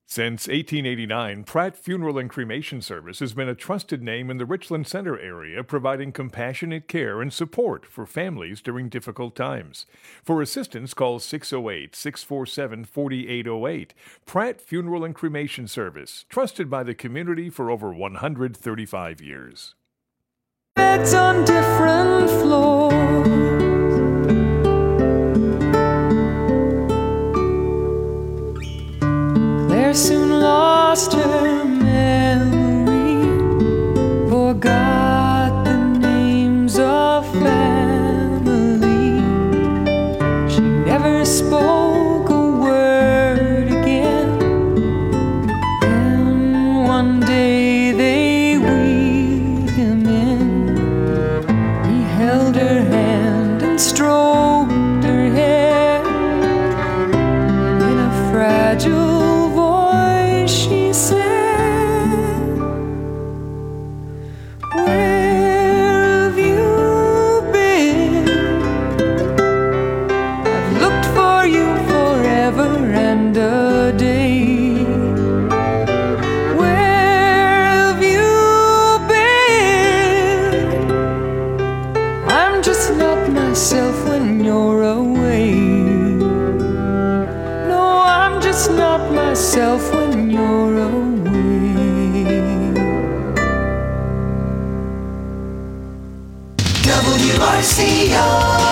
Since 1889, Pratt Funeral and Cremation Service has been a trusted name in the Richland Center area, providing compassionate care and support for families during difficult times. For assistance, call 608-647-4808. Pratt Funeral and Cremation Service, trusted by the community for over 135 years. Beds on different floors. Claire soon lost her memory, forgot the names of family. She never spoke a word again. Then one day they wheeled him in. He held her hand and stroked her hair. In a fragile she said, "Where have you been? I've looked for you forever and a day. Where have you been? I'm just not myself when you're away. No, I'm just not myself when you're away." WRCO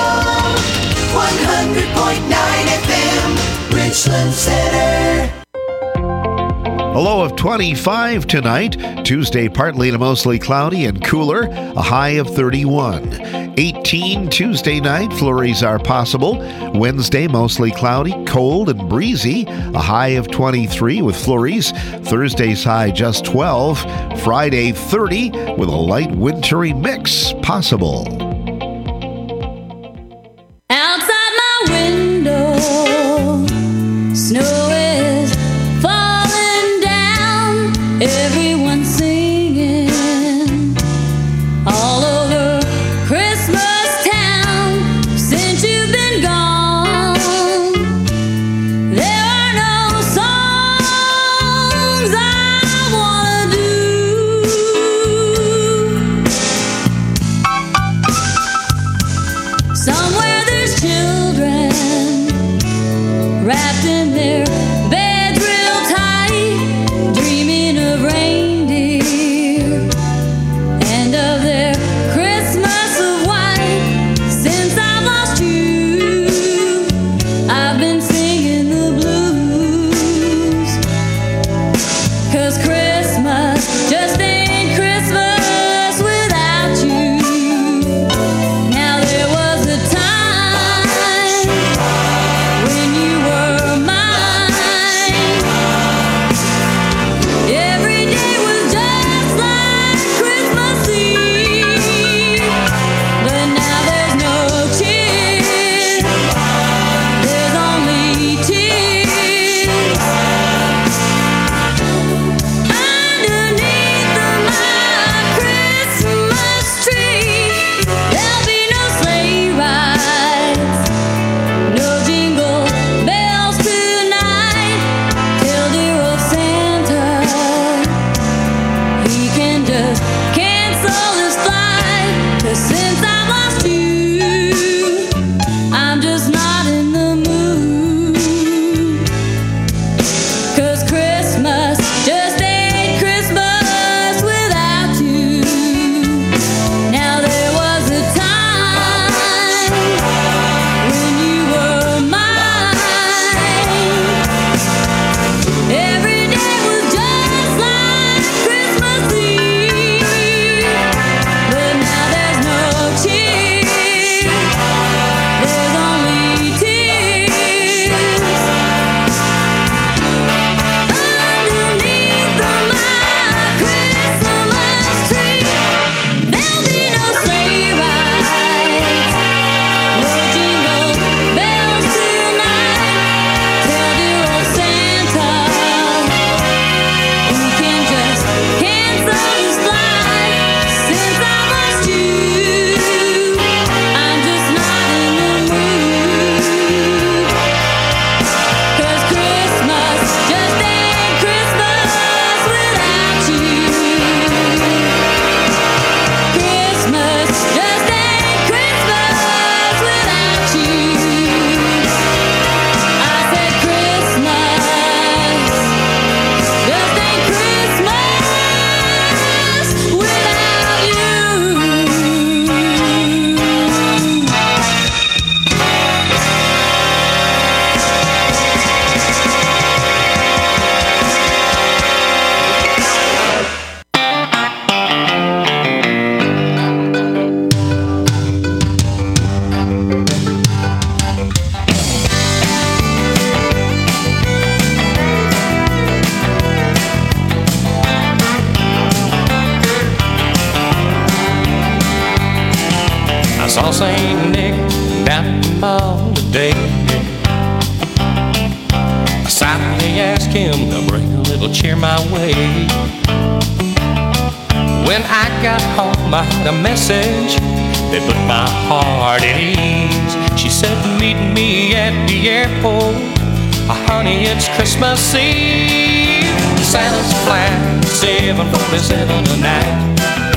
100.9 FM, Richland Center. A low of 25 tonight. Tuesday, partly to mostly cloudy and cooler. A high of 31. 18 Tuesday night. Flurries are possible. Wednesday, mostly cloudy, cold and breezy. A high of 23 with flurries. Thursday's high just 12. Friday, 30 with a light wintry mix possible. Outside my window, snow is falling down. Everyone's singing all over Christmas town. Since you've been gone, there are no songs I wanna do. Saw St. Nick down at the mall today. I silently asked him to bring a little cheer my way. When I got home, I had a message that put my heart at ease. She said, meet me at the airport. Honey, it's Christmas Eve. Santa's flight 747 tonight.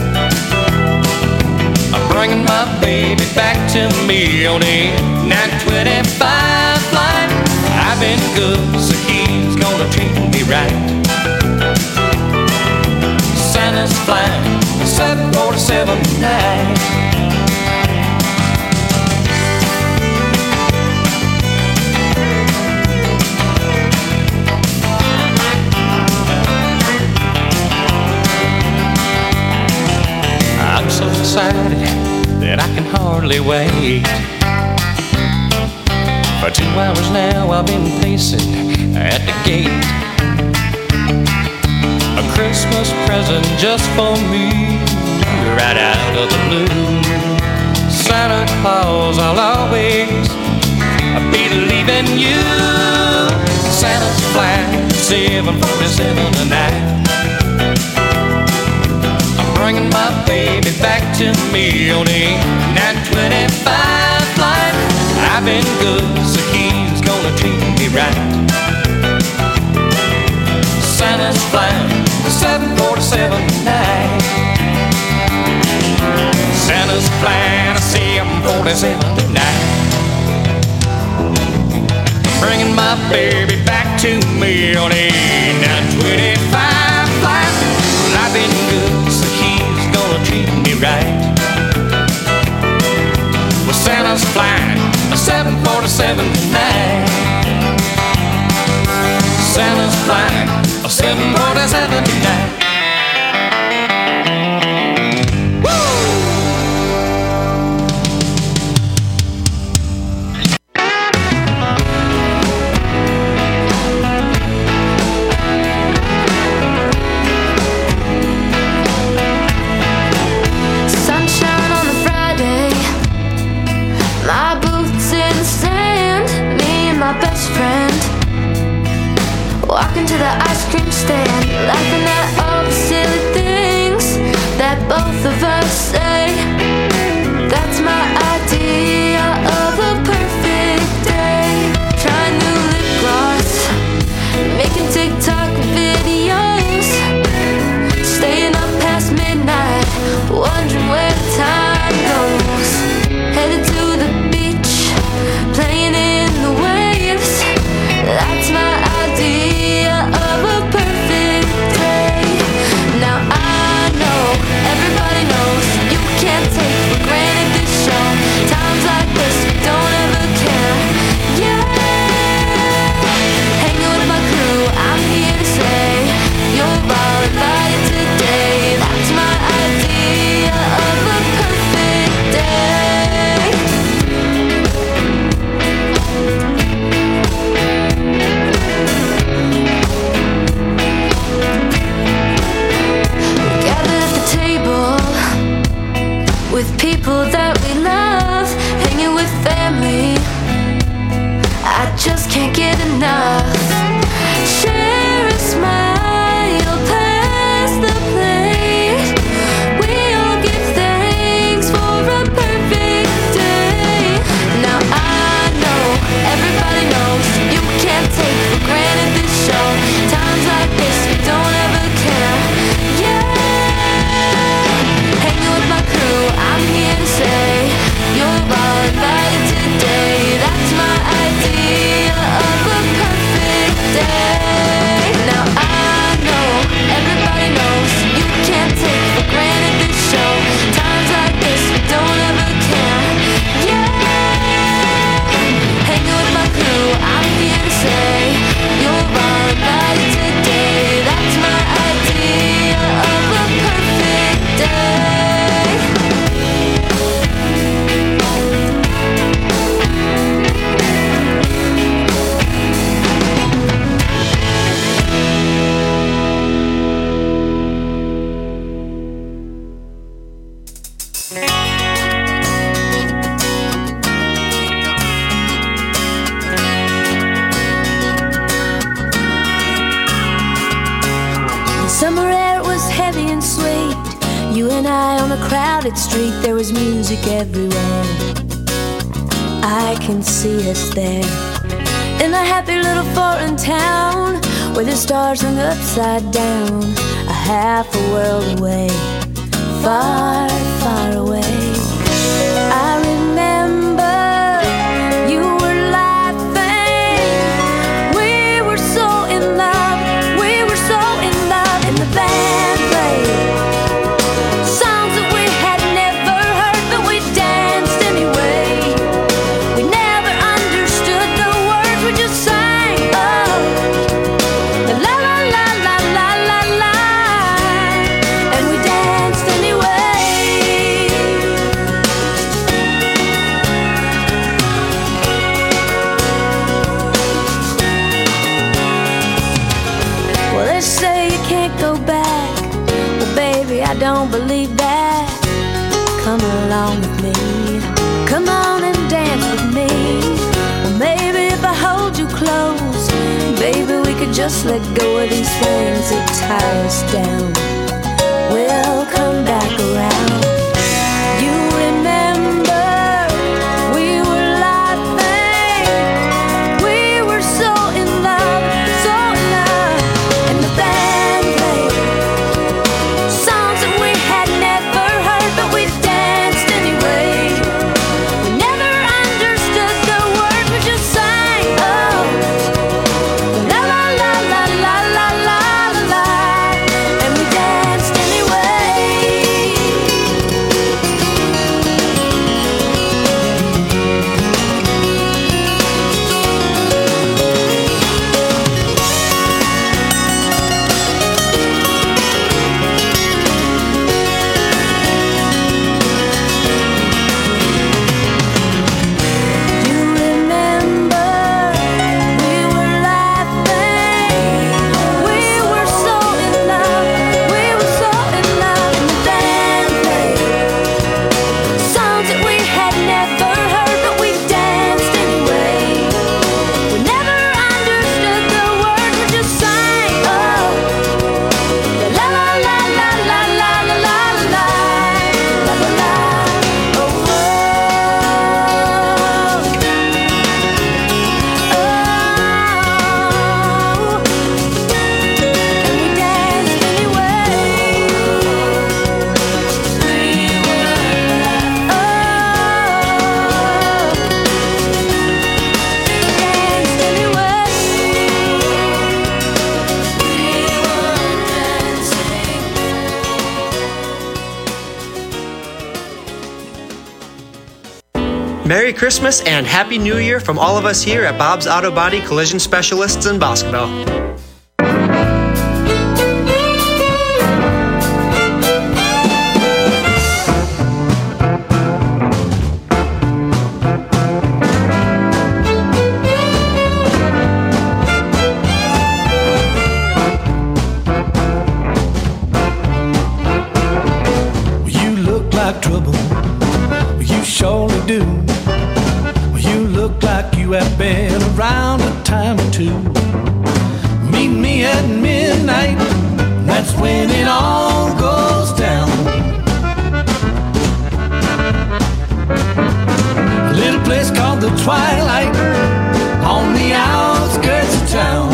I'm bringing my baby back to me on a 925 flight. I've been good, so he's gonna treat me right. Santa's flight 747 tonight. I'm so excited that I can hardly wait. For 2 hours now I've been pacing at the gate. A Christmas present just for me, right out of the blue. Santa Claus, I'll always be leaving you. Santa's flight 747 tonight. Bringing my baby back to me on a 925 flight. I've been good, so he's gonna treat me right. Santa's flight 747 tonight. Santa's flight 747 tonight. Bringing my baby back to me on a 925 flight. I've been good, so he's gonna treat me right. Well, Santa's flying a 747 tonight. Santa's flying a 747 tonight. Walking to the ice cream stand, laughing at all the silly things that both of us say. That's my idea of a perfect day. Trying new lip gloss, making TikTok videos, staying up past midnight, wondering where the time goes. Headed to the beach, playing in the waves. That's my idea of a perfect day. Now I know everybody knows you Summer air was heavy and sweet. You and I on a crowded street. There was music everywhere. I can see us there in a happy little foreign town where the stars hung upside down, a half a world away, far, far away. I remember you were laughing. We were so in love. We were so in love. And the band played songs that we had never heard, but we danced anyway. We never understood the words, we just sang. Oh, la la la la la la la. And we danced anyway. Well, they say you can't go back. Well, baby, I don't believe that. Come along with me. Come on and dance with me. Well, maybe if I hold you close, baby, we could just let go of these things that tie us down. We'll come back around. You remember we were laughing. We were so in love, so in love. And the band played songs that we had never heard, but we danced anyway. We never understood the words, we just sang. Oh, la la la la la la la la. And we danced anyway. You remember we were laughing. We were so in love. We were so in love. And the band played songs that we had never heard, but we danced anyway. We never understood the words, we just sang. Oh, la la la la la la la la la la la la. Oh, oh, and we danced anyway. Danced anyway. Merry Christmas and Happy New Year from all of us here at Bob's Auto Body Collision Specialists in Boscoville. You look like trouble, you surely do. You look like you have been around a time or two. Meet me at midnight, that's when it all goes down. A little place called the Twilight, on the outskirts of town.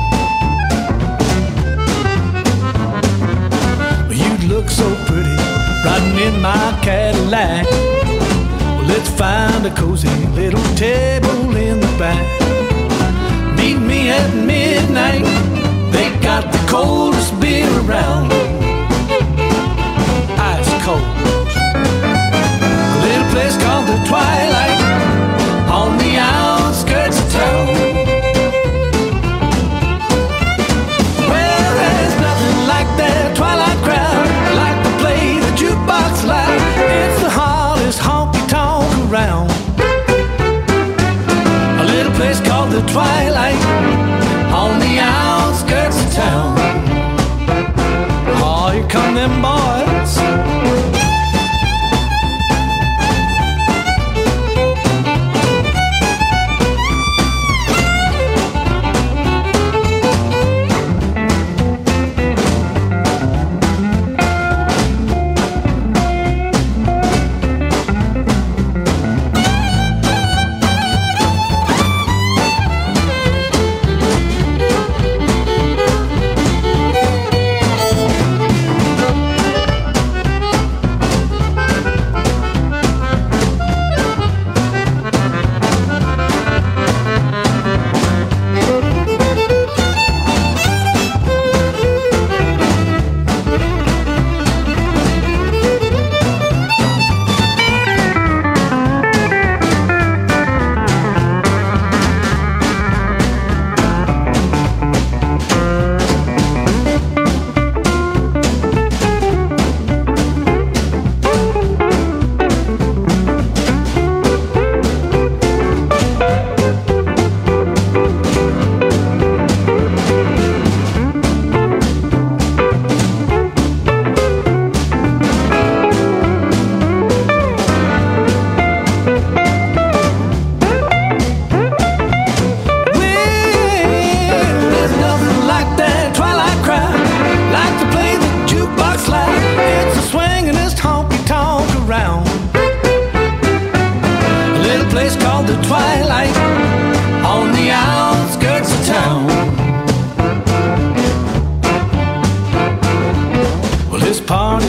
You look so pretty, riding in my Cadillac. Well, let's find a cozy little table in the back. Meet me at midnight, they got the coldest beer around. Ice cold. A little place called the Twilight, on the outskirts of town. Well, there's nothing like that Twilight crowd, like to play the jukebox loud. It's the hardest honky-tonk around. A little place called the Twilight, on the outskirts of town. Oh, here come them boys.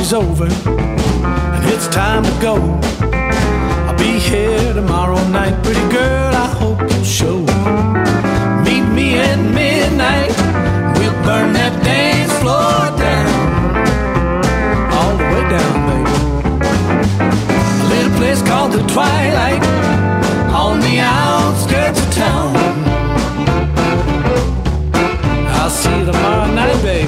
party's over and it's time to go. I'll be here tomorrow night, pretty girl, I hope you'll show. Meet me at midnight, we'll burn that dance floor down, all the way down, baby. A little place called the Twilight, on the outskirts of town. I'll see you tomorrow night, baby.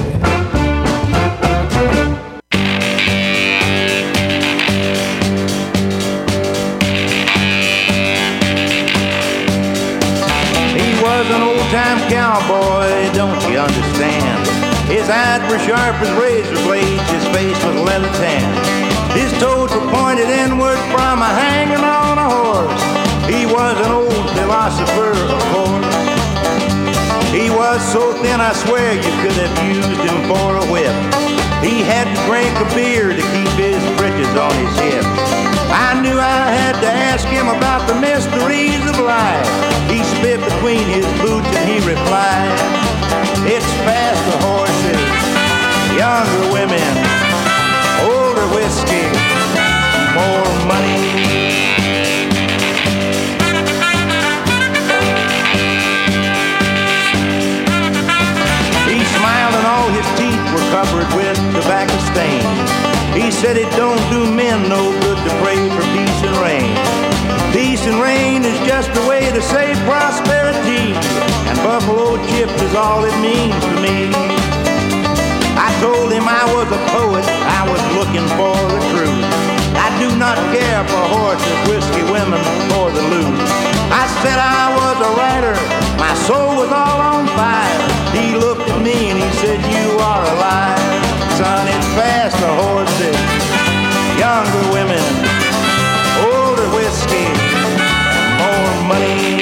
An old-time cowboy, don't you understand? His eyes were sharp as razor blades, his face was leather tan. His toes were pointed inward from a hanging on a horse. He was an old philosopher, of course. He was so thin, I swear you could have used him for a whip. He had to drink a beer to keep his britches on his hips. I knew I had to ask him about the mysteries of life. He spit between his boots and he replied, it's faster horses, younger women, older whiskey, more money. He smiled and all his teeth were covered with tobacco stains. He said it don't do men no good to pray for peace and rain. Peace and rain is just a way to say prosperity, and buffalo chips is all it means to me. I told him I was a poet, I was looking for the truth. I do not care for horses, whiskey, women, or the loot. I said I was a writer, my soul was all on fire. He looked at me and he said, you are a liar. Son, it's faster horses, younger women, older whiskey, more money.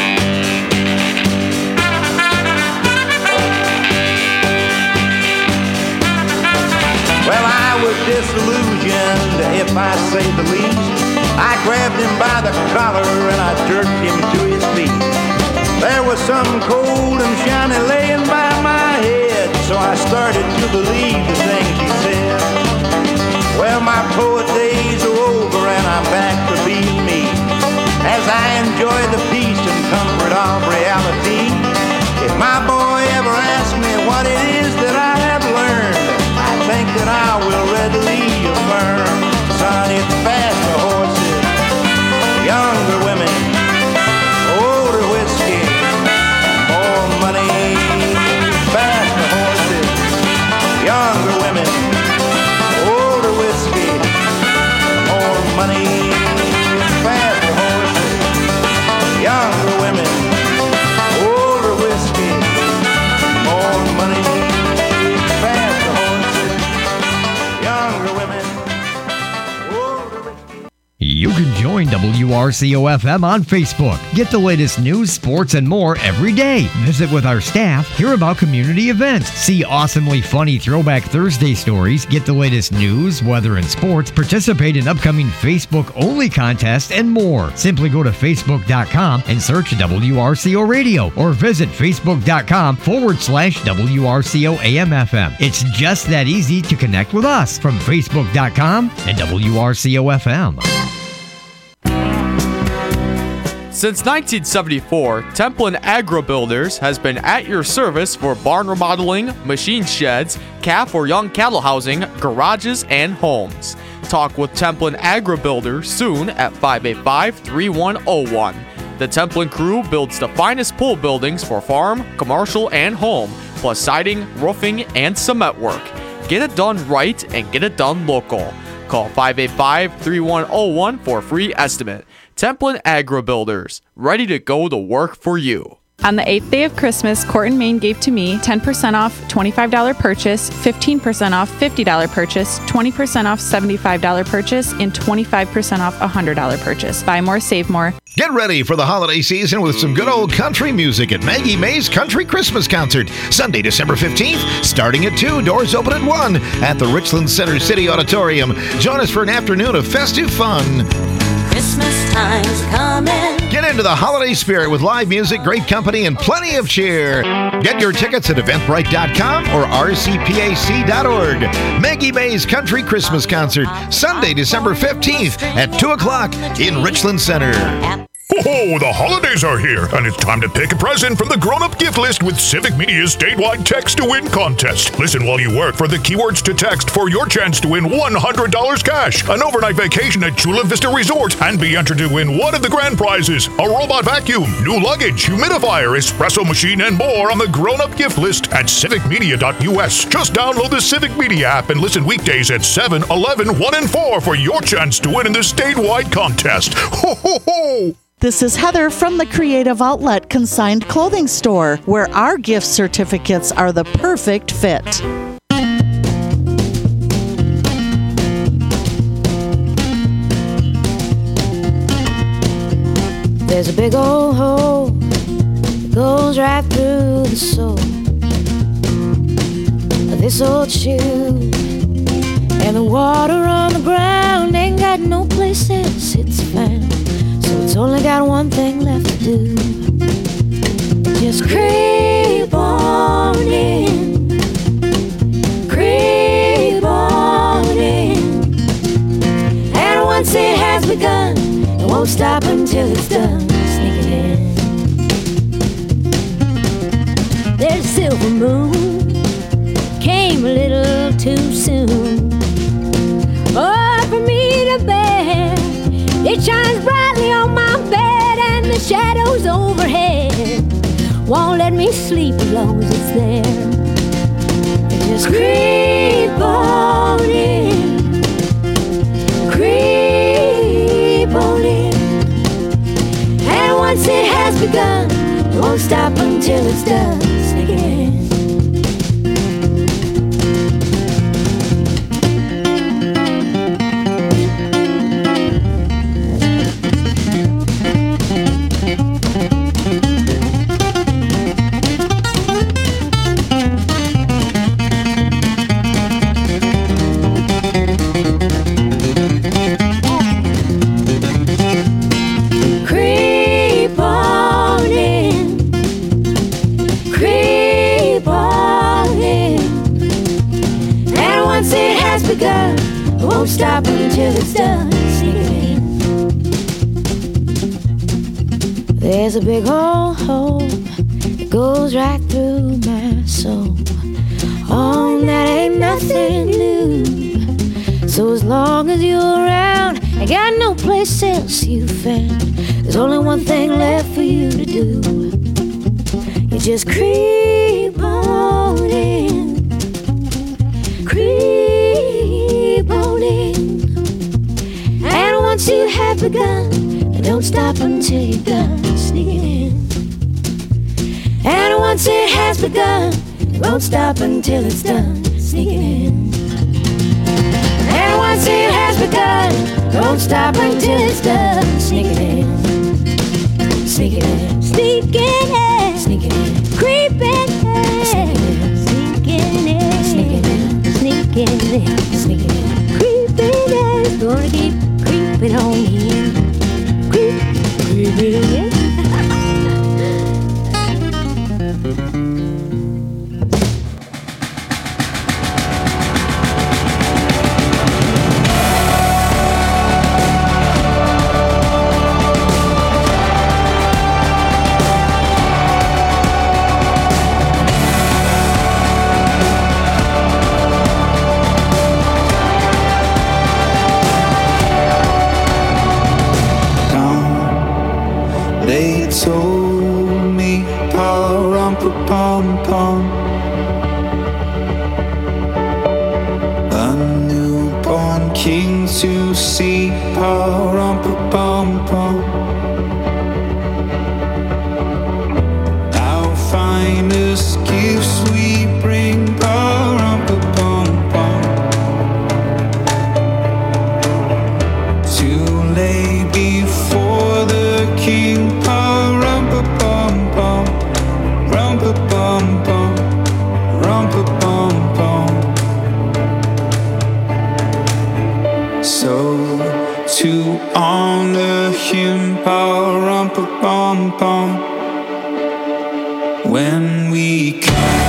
Well, I was disillusioned, if I say the least. I grabbed him by the collar and I jerked him to his feet. There was something cold and shiny laying by my head, so I started to believe the things he said. Well, my poet days are over and I'm back to being me, as I enjoy the peace and comfort of reality. If my boy ever asks me what it is that I have learned, I think that I will readily affirm, son, it's faster horses, younger women, older whiskey, more money. Faster horses, younger women, older whiskey, more money. Faster horses, younger women, older whiskey, more money. Faster horses, younger women, older whiskey. You can join WRCO-FM on Facebook. Get the latest news, sports, and more every day. Visit with our staff, hear about community events, see awesomely funny Throwback Thursday stories, get the latest news, weather, and sports, participate in upcoming Facebook-only contests, and more. Simply go to Facebook.com and search WRCO Radio or visit Facebook.com/WRCO AM/FM. It's just that easy to connect with us from Facebook.com and WRCO-FM. Since 1974, Templin Agro Builders has been at your service for barn remodeling, machine sheds, calf or young cattle housing, garages, and homes. Talk with Templin Agro Builders soon at 585-3101. The Templin crew builds the finest pool buildings for farm, commercial, and home, plus siding, roofing, and cement work. Get it done right and get it done local. Call 585-3101 for a free estimate. Templin Agro Builders, ready to go to work for you. On the 8th day of Christmas, Court & Main gave to me 10% off $25 purchase, 15% off $50 purchase, 20% off $75 purchase, and 25% off $100 purchase. Buy more, save more. Get ready for the holiday season with some good old country music at Maggie Mae's Country Christmas Concert, Sunday, December 15th, starting at 2, doors open at 1 at the Richland Center City Auditorium. Join us for an afternoon of festive fun. Christmas time's coming. Get into the holiday spirit with live music, great company, and plenty of cheer. Get your tickets at eventbrite.com or rcpac.org. Maggie May's Country Christmas Concert, Sunday, December 15th at 2 o'clock in Richland Center. Oh, the holidays are here, and it's time to pick a present from the grown-up gift list with Civic Media's statewide Text to Win contest. Listen while you work for the keywords to text for your chance to win $100 cash, an overnight vacation at Chula Vista Resort, and be entered to win one of the grand prizes, a robot vacuum, new luggage, humidifier, espresso machine, and more on the grown-up gift list at civicmedia.us. Just download the Civic Media app and listen weekdays at 7, 11, 1, and 4 for your chance to win in the statewide contest. Ho, ho, ho! This is Heather from the Creative Outlet Consigned Clothing Store, where our gift certificates are the perfect fit. There's a big old hole that goes right through the sole of this old shoe, and the water on the ground ain't got no place else it's found. It's only got one thing left to do. Just creep on in, creep on in. And once it has begun, it won't stop until it's done. Sneaking in. There's a silver moon, came a little too soon. Oh, for me to bear, it shines brightly on my bed, and the shadows overhead won't let me sleep as long as it's there. Just creep on in, creep on in. And once it has begun, it won't stop until it's done. Sneaking in. Begun, it won't stop until it's done. Sneaking in. There's a big old hole that goes right through my soul. Oh, that ain't nothing new. So as long as you're around, I got no place else you found. There's only one thing left for you to do. You just creep on in, creep on in. And once you have begun, you don't stop until you're done. Sneaking in. And once it has begun, it won't stop until it's done. Sneaking in. And once it has begun, it won't stop until it's done. Sneaking in. Sneaking in. Sneaking in. Sneaking in. Creeping in. Sneaking in. Sneaking in. Sneaking in. Sneaking in. Creeping in. Gonna keep creeping on in. Creeping in. They told me, pa-rum-pa-pum-pum, a newborn king to see, pa-rum-pa-pum-pum. Our finest gifts we bring, pa-rum-pa-pum-pum, to lay before the king. So to honor him, bum bum. When we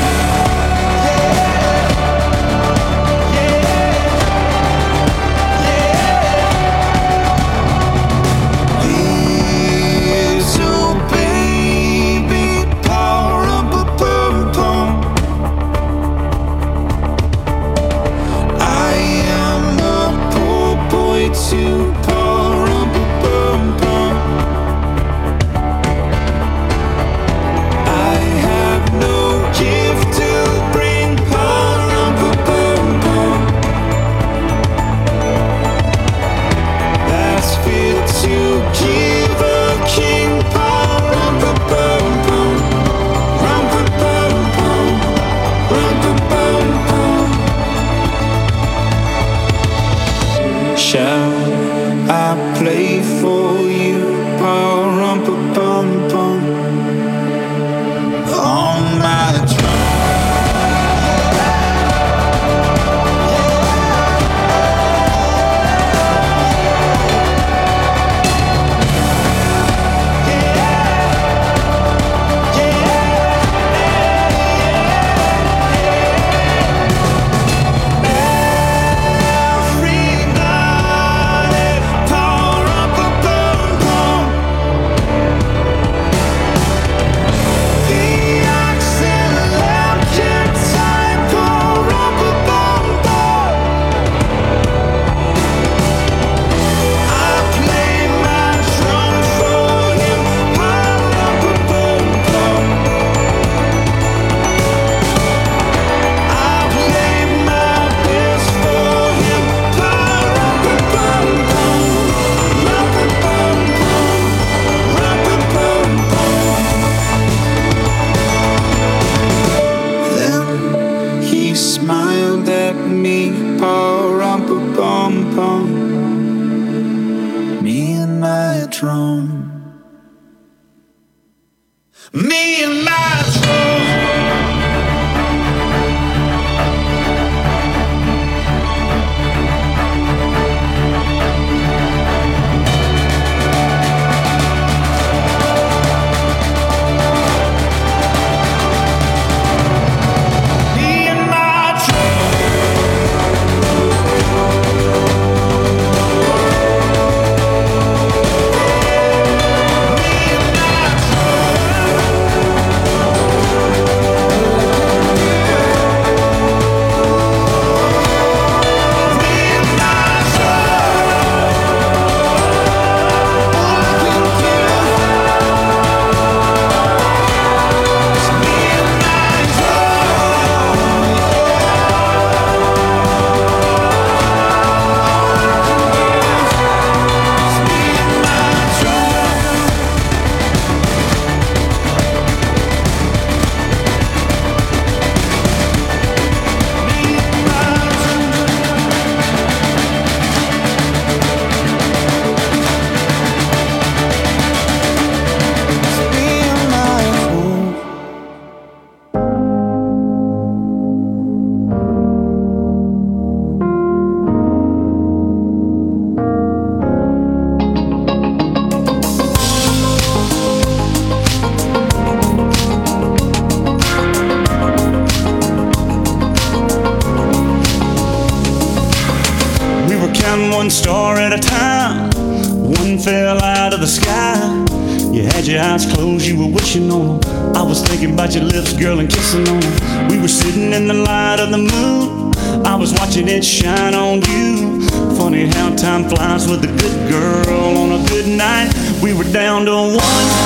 one star at a time. One fell out of the sky. You had your eyes closed, you were wishing on them. I was thinking about your lips, girl, and kissing on them. We were sitting in the light of the moon. I was watching it shine on you. Funny how time flies with a good girl on a good night. We were down to 1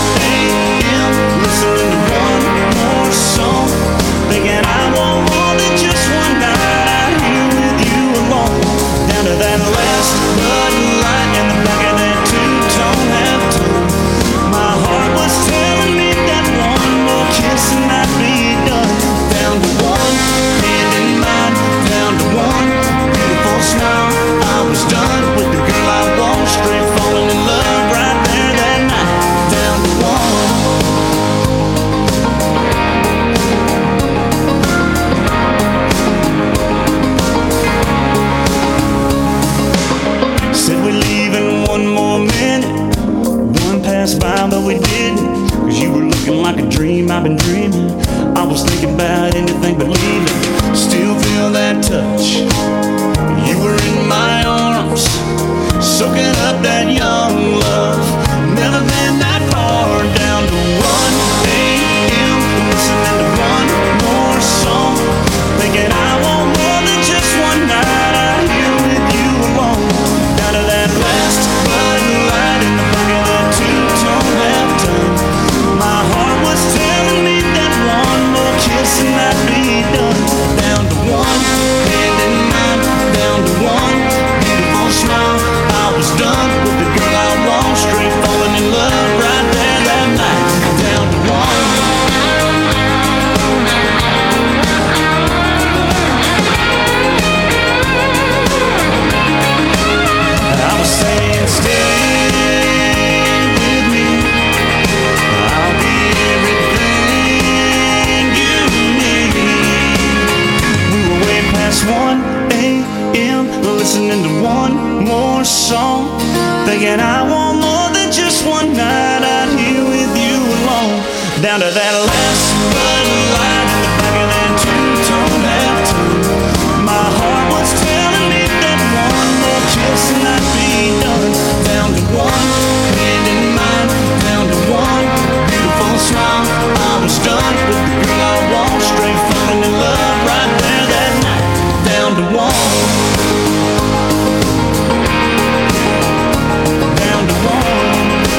a.m. listening to one more song, thinking I want more than just one night out here with you alone. Down to that last Bud Light in the back of that two-tone half-tone. My heart was telling me that one more kiss and I'd be done. Down to one hand in mine, down to one beautiful smile. I was done with the girl I want, straight falling in love right there that night. Down to one. it's 1 a.m. listening to one more song, thinking I want more than just one night out here with you alone. Down to that last Bud Light in the back of that two-tone half-tone. My heart was telling me that one more kiss and I'd be done. Down to one hand in mine, down to one beautiful smile. I was done with the girl I want, straight falling in love right there that night. Down to one. Down to one.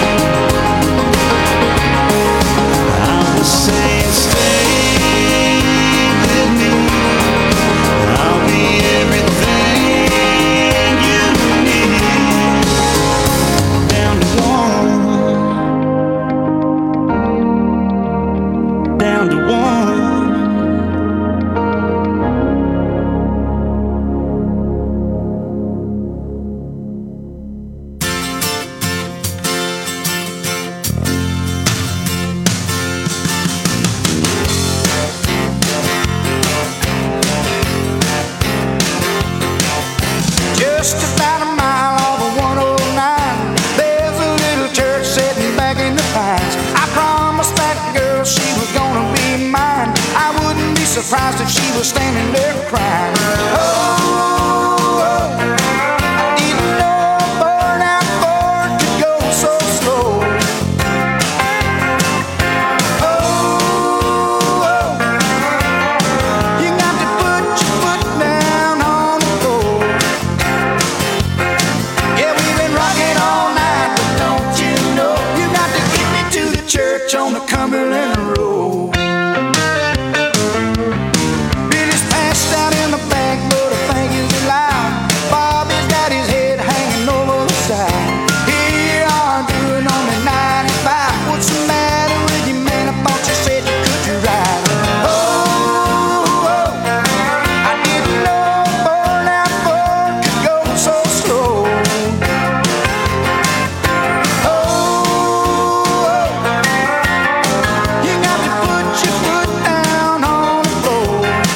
I was saying stay with me. I'll be everything you need. Down to one. Down to one. Just about a mile off of 109, there's a little church sitting back in the pines. I promised that girl she was gonna be mine. I wouldn't be surprised if she was standing there crying. Oh, I didn't know a burnout Ford could go so slow. Oh, you got to put your foot down on the floor. Yeah, we've been rocking all night, but don't you know you got to get me to the church on the Cumberland Road. Billy's passed out in the back, but I think he's alive. Bobby's got his head hanging over the side. Here you are doing only 95. What's the matter with you, man? I thought you said you could ride. Oh, I didn't know a burnout Ford could go so slow. You got to put your foot down on the floor.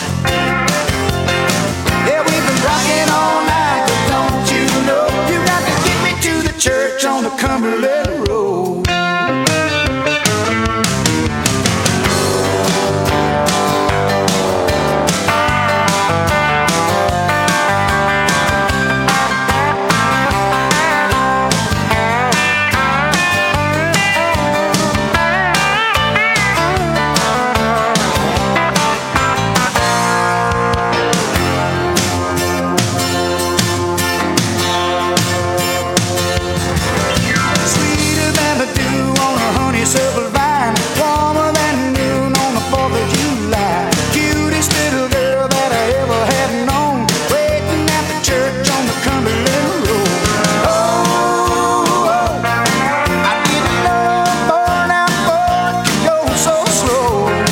Yeah, we've been rocking all night, but don't you know you got to get me to the church on the Cumberland Road. Sweeter than the dew on a honeysuckle vine, warmer than noon on the 4th of July. Cutest little girl that I ever had known, waiting at the church on the Cumberland Road. Oh, I didn't know a burnout Ford could go so slow.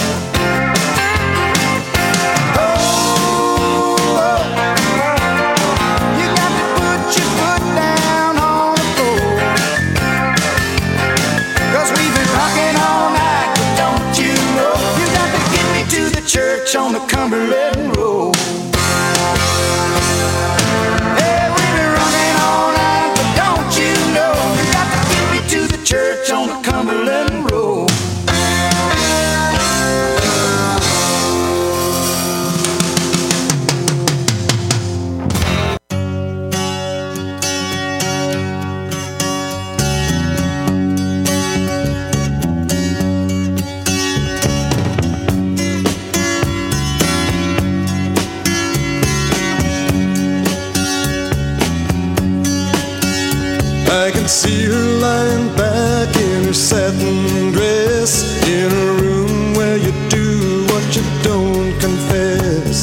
You got to put your foot down on the floor. 'Cause we've been rocking all night, but don't you know you got to get me to the church on the Cumberland Road. Yeah, we've been rocking all night, but don't you know you got to get me to the church on the Cumberland Road. I can see her lying back in her satin dress, in a room where you do what you don't confess.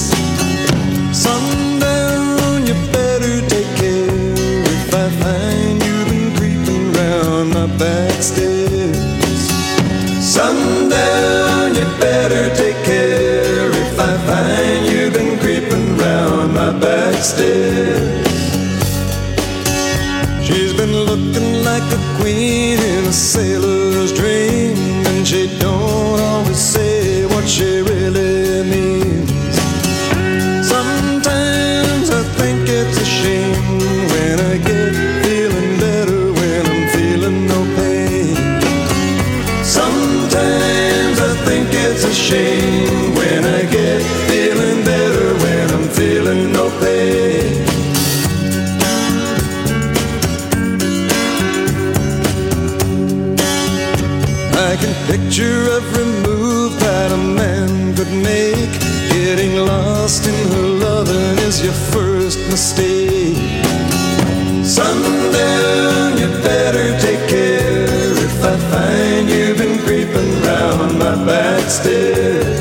Sundown, you better take care if I find you've been creeping round my back stairs. Sundown, you better take care if I find you've been creeping round my back stairs. She's been looking like a queen in a sailor's dream, and she don't always say what she really means. Sometimes Picture every move that a man could make. Getting lost in her loving is your first mistake. Sundown, you better take care if I find you've been creeping round my back stairs.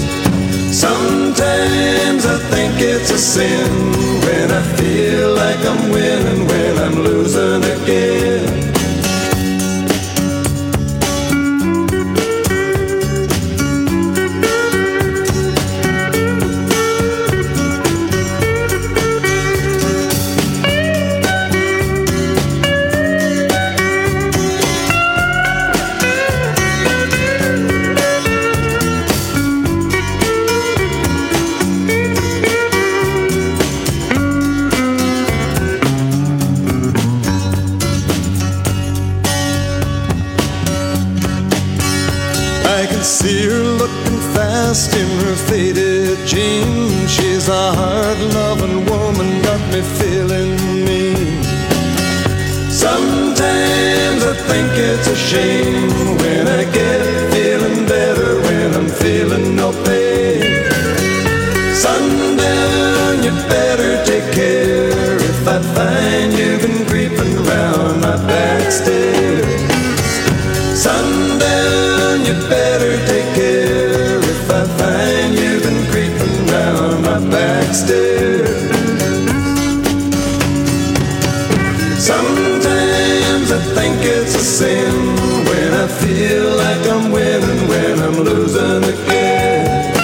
Sometimes I think it's a sin when I feel like I'm winning, when I'm losing again. See her looking fast in her faded jeans. She's a hard-loving woman, got me feeling mean. Sometimes I think it's a shame when I get feeling better, when I'm feeling no pain. Sundown, you better take care if I find you've been creeping around my back stairs. Sundown, you better take care if I find you've been creeping round my back stairs. Sometimes I think it's a sin when I feel like I'm winning, when I'm losing again.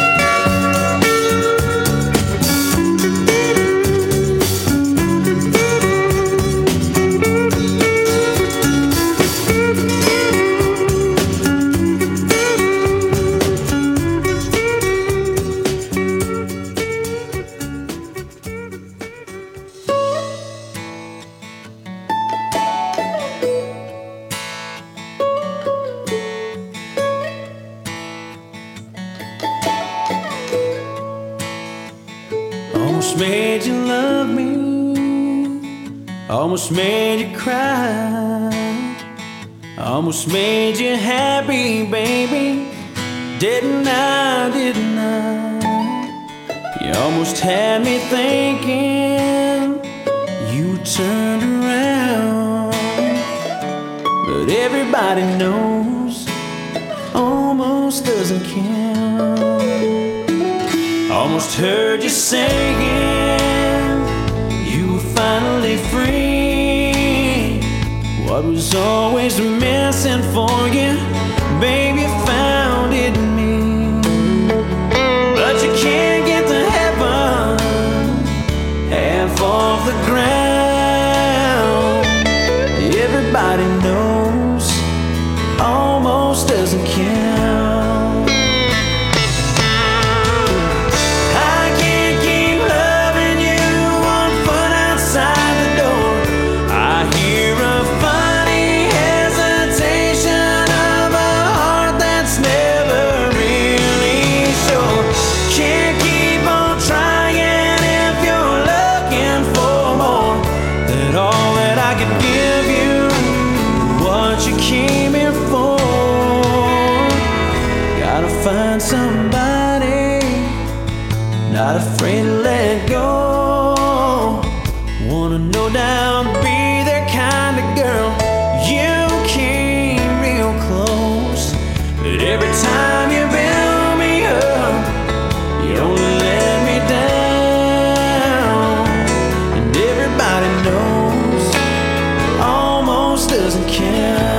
Almost made you love me, almost made you cry, almost made you happy, baby. Didn't I, didn't I? You almost had me thinking you turned around. But everybody knows almost doesn't count. Almost heard you saying you were finally free. What was always missing for you, baby, found it in me. But you can't get to heaven half off the ground. Everybody knows almost doesn't count. Find somebody not afraid to let go. Wanna no doubt be their kind of girl. You came real close, but every time you build me up, you only let me down. And everybody knows almost doesn't count.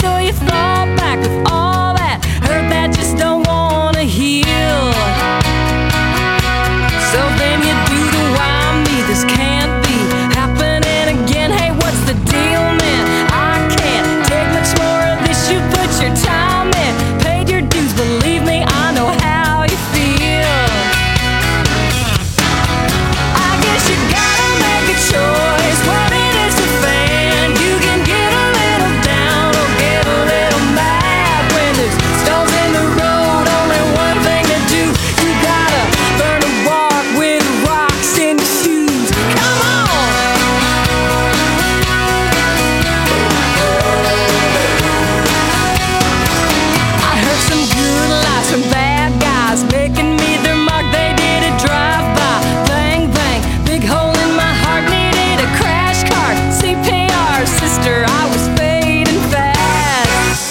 though you fall back with all that hurt that just don't wanna heal. So then you do the why me, this can't be happening again. Hey, what's the deal, man? I can't take much more of this. You put your time in, paid your dues, believe me, I know how you feel. I guess you gotta make a choice when it is a fan. You can get a little down or get a little mad when there's stones in the road. Only one thing to do, you gotta learn to walk with rocks in your shoes. Come on! I heard some good lies from bad guys making me their mark. They did a drive-by, bang bang, big hole in my heart, needed a crash cart, CPR, sister, I was fading fast.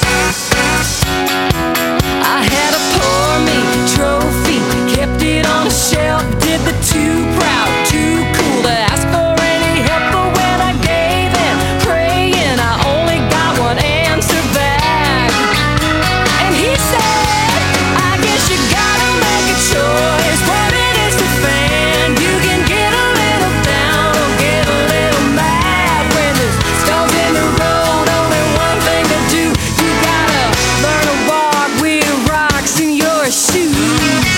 I had a poor me trophy, kept it on a shelf, did the too proud, too cool to ask for any help, but when I gave in, praying, I only got one answer back. And he said, I guess you gotta make a choice when it is a fan. You can get a little down or get a little mad when there's stones in the road. Only one thing to do, you gotta learn to walk with rocks in your shoes.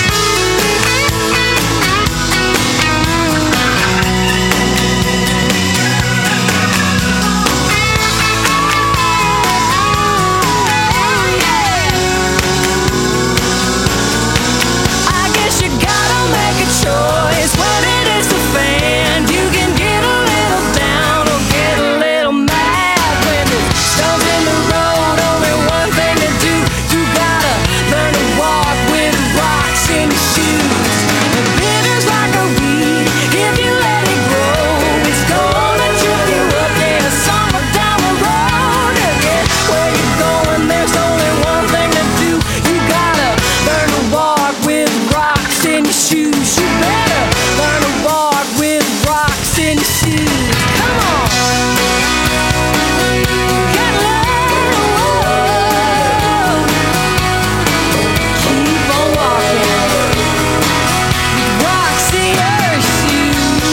I guess you gotta make a choice when it is a fan. You can get a little down or get a little mad when there's stones in the road. Only one thing to do, you gotta learn to walk with rocks in your shoes. And bitter's like a weed, if you let it grow, it's gonna trip you up in a summer down the road. To get where you're going, there's only one thing to do, you gotta learn to walk with rocks in your shoes. You better learn to walk with rocks in your shoes. Come on. You gotta learn to walk. Keep on walking with rocks in your shoes.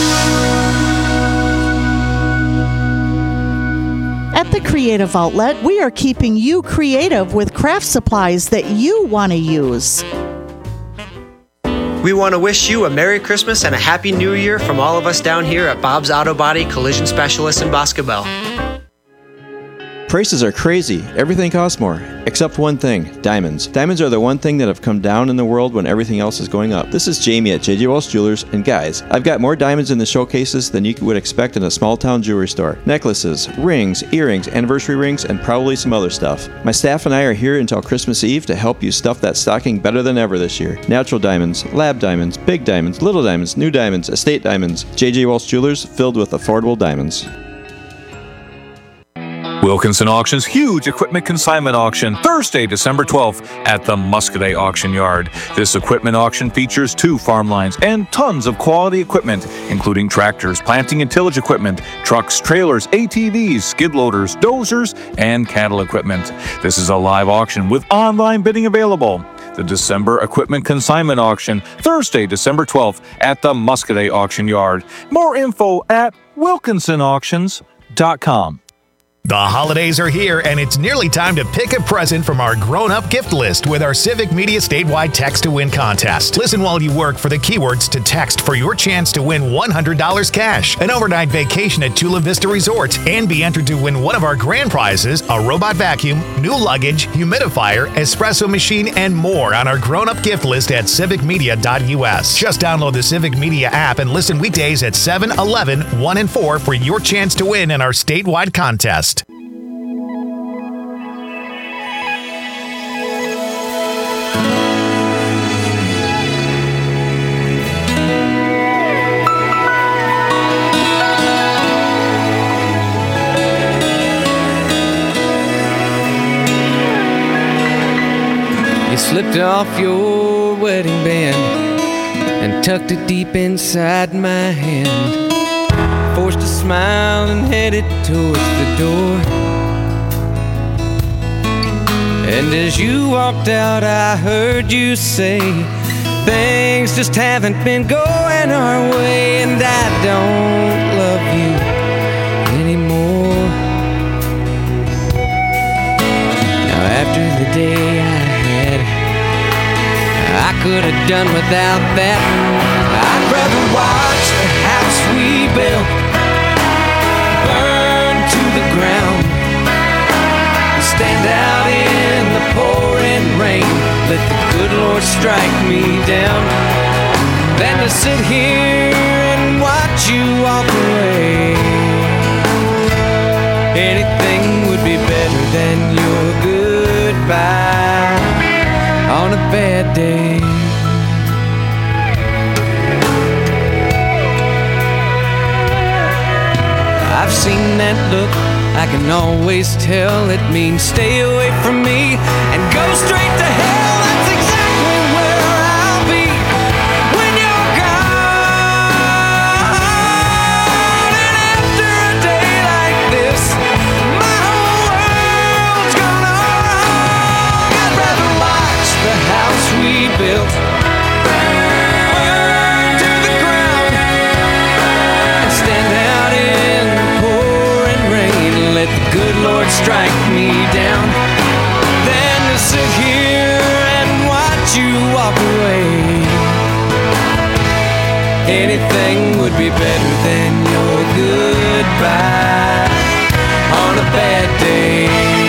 At the Creative Outlet, we are keeping you creative with craft supplies that you want to use. We want to wish you a Merry Christmas and a Happy New Year from all of us down here at Bob's Auto Body Collision Specialists in Bosco Bell. Prices are crazy. Everything costs more. Except one thing, diamonds. Diamonds are the one thing that have come down in the world when everything else is going up. This is Jamie at J.J. Walsh Jewelers, and guys, I've got more diamonds in the showcases than you would expect in a small-town jewelry store. Necklaces, rings, earrings, anniversary rings, and probably some other stuff. My staff and I are here until Christmas Eve to help you stuff that stocking better than ever this year. Natural diamonds, lab diamonds, big diamonds, little diamonds, new diamonds, estate diamonds. J.J. Walsh Jewelers, filled with affordable diamonds. Wilkinson Auction's huge equipment consignment auction, Thursday, December 12th at the Muscadet Auction Yard. This equipment auction features 2 farm lines and tons of quality equipment, including tractors, planting and tillage equipment, trucks, trailers, ATVs, skid loaders, dozers, and cattle equipment. This is a live auction with online bidding available. The December Equipment Consignment Auction, Thursday, December 12th at the Muscadet Auction Yard. More info at wilkinsonauctions.com. The holidays are here, and it's nearly time to pick a present from our grown-up gift list with our Civic Media statewide Text to Win contest. Listen while you work for the keywords to text for your chance to win $100 cash, an overnight vacation at Chula Vista Resort, and be entered to win one of our grand prizes, a robot vacuum, new luggage, humidifier, espresso machine, and more on our grown-up gift list at civicmedia.us. Just download the Civic Media app and listen weekdays at 7, 11, 1, and 4 for your chance to win in our statewide contest. You slipped off your wedding band and tucked it deep inside my hand. Forced a smile and headed towards the door. And as you walked out, I heard you say, things just haven't been going our way, and I don't love you anymore. Now after the day I had, I could have done without that. I'd rather watch the house we built burn to the ground, stand out in the pouring rain, let the good Lord strike me down, than to sit here and watch you walk away. Anything would be better than your goodbye on a bad day. I've seen that look, I can always tell it means stay away from me and go straight to hell. That's exactly where I'll be when you're gone. And after a day like this, my whole world's gonna wrong. I'd rather watch the house we built burn to the ground and stand out in the pouring rain, let the good Lord strike me down, than to sit here and watch you walk away. Anything would be better than your goodbye on a bad day.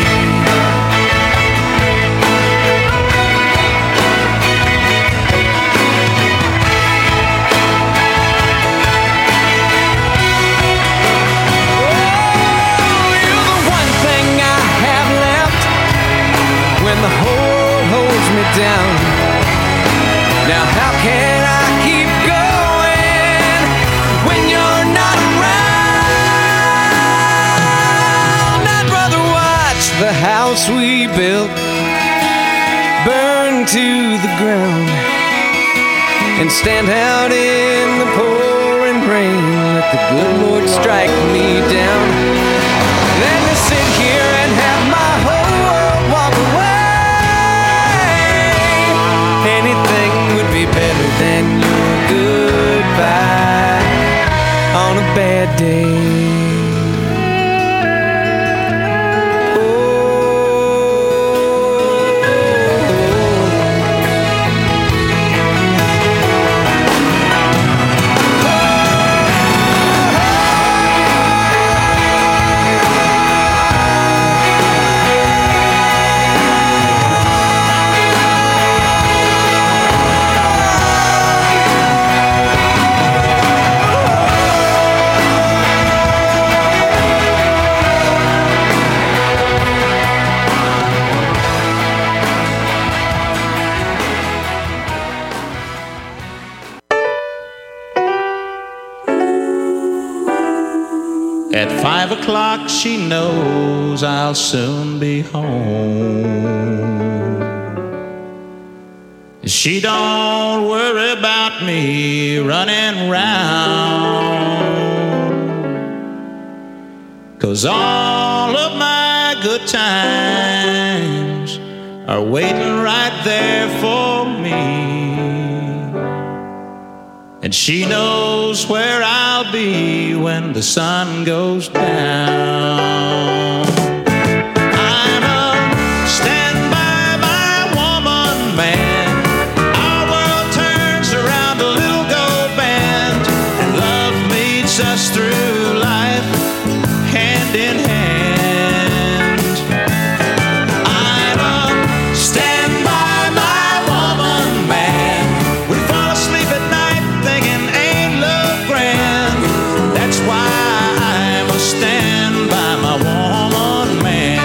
The whole holds me down. Now how can I keep going when you're not around? I'd rather watch the house we built burn to the ground and stand out in the pouring rain, let the good Lord strike me down, than to sit here and have my whole world walk away. Anything would be better than your goodbye on a bad day. At 5 o'clock she knows I'll soon be home. She don't worry about me running round, 'cause all of my good times are waiting right there for me. And she knows where I'll be when the sun goes down. I'm a stand by my woman man. Our world turns around a little gold band, and love meets us through life hand in hand. I'm a stand by my woman man. We fall asleep at night thinking ain't love grand. That's why I'm a stand by my woman man.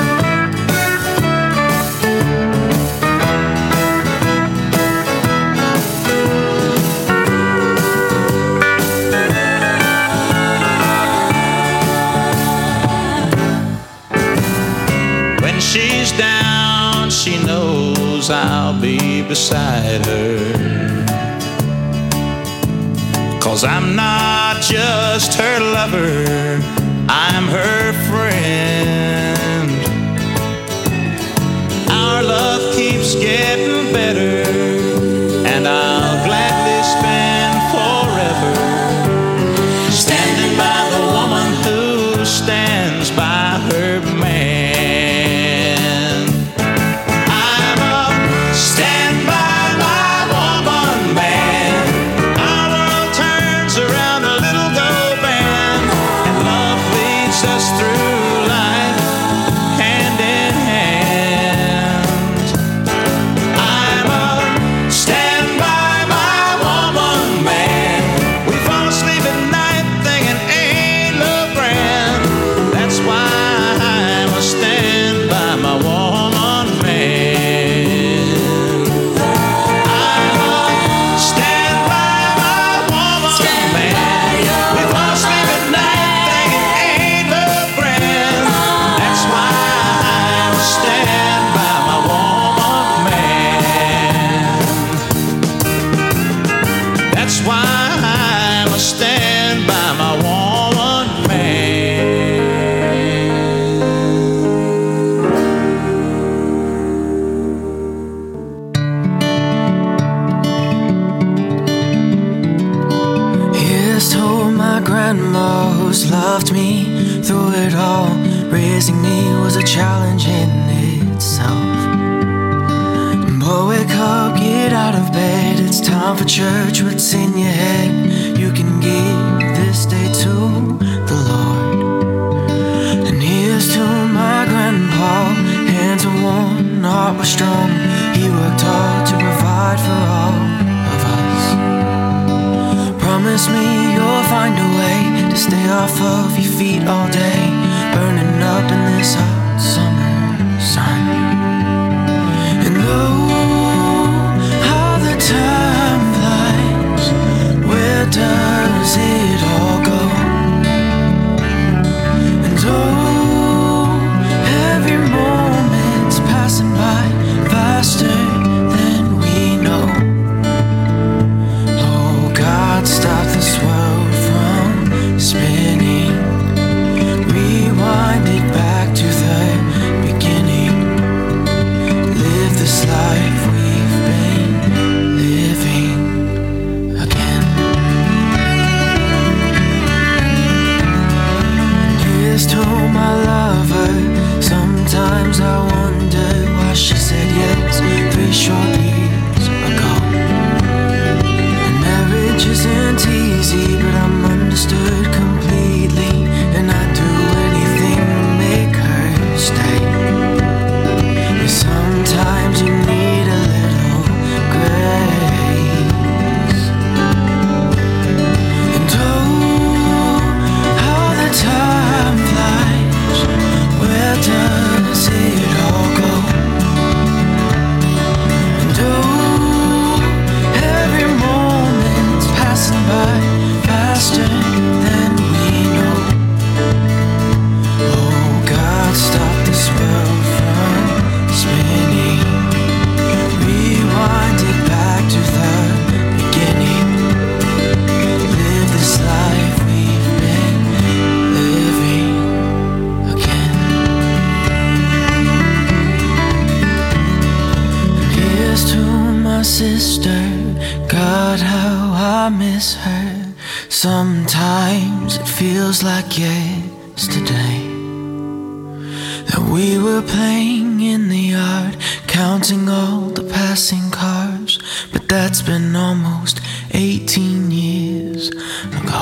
When she's down, she knows I'll be beside her. 'Cause I'm not just her lover, I'm her friend. keeps getting better, and I'll gladly spend forever standing by the woman who stands by her man. I'm a stand by my woman man. Our world turns around a little gold band, and love leads us through life hand in hand. I'm a stand by my woman man. We fall asleep at night thinking ain't love grand. That's why I'm a stand by my woman man. I'm a stand by my woman man. We fall asleep at night thinking ain't love grand. That's why I'm a stand by my woman man. That's why I'm a stand by my woman man. Here's to my grandma who's loved me through it all. Raising me was a challenge in itself. But wake up, get out of bed. It's time for church. What's in your head? You can give this day to the Lord. And here's to my grandpa. Hands are warm, heart was strong. He worked hard to provide for all of us. Promise me you'll find a way to stay off of your feet all day, burning up in this hot summer sun. And oh, how the time flies. Where does it all go? And oh, every moment's passing by faster than we know. Oh God, stop this world from spinning. Rewind it back to the beginning. Live this life we've been living again. Here's to my lover. Sometimes I wonder why she said yes 3 short years ago. And marriage isn't easy, but I'm understood completely, and I'd do anything to make her stay. But sometimes you need a little grace. And oh, how the time flies. Where does it all go? And oh, every moment's passing by faster than we know. Oh God, stop this world from spinning. Rewind it back to the beginning. Live this life we've been living again. And here's to my sister. God, how I miss her. Sometimes it feels like yesterday that we were playing in the yard, counting all the passing cars. But that's been almost 18 years ago.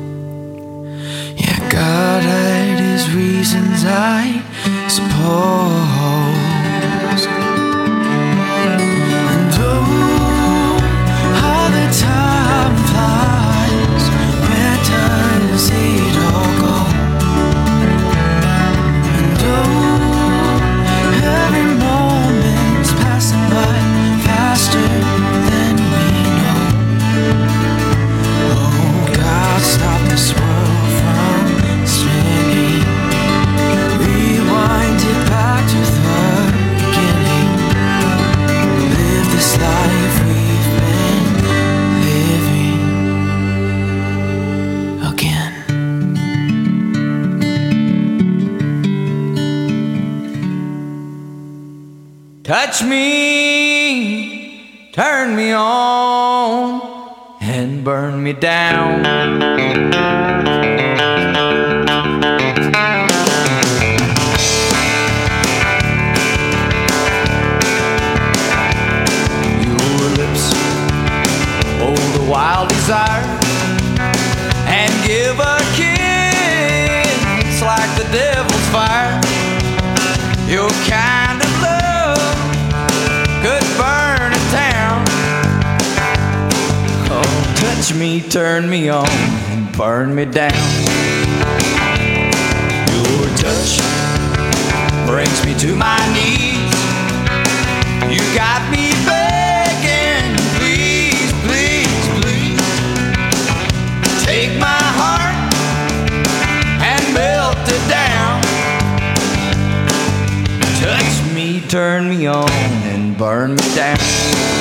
Yeah, God had his reasons, I suppose. And oh, how the time flies. Where does it all go? And oh, every moment's passing by faster than we know. Oh God, stop this world from spinning. Rewind it back to Touch me, turn me on, and burn me down. Your lips hold a wild desire and give a kiss like the devil's fire. Your kind of love could burn a town. Oh, touch me, turn me on, and burn me down. Your touch brings me to my knees. You got me begging, please, please, please. Take my heart and melt it down. Touch me, turn me on, and burn me down.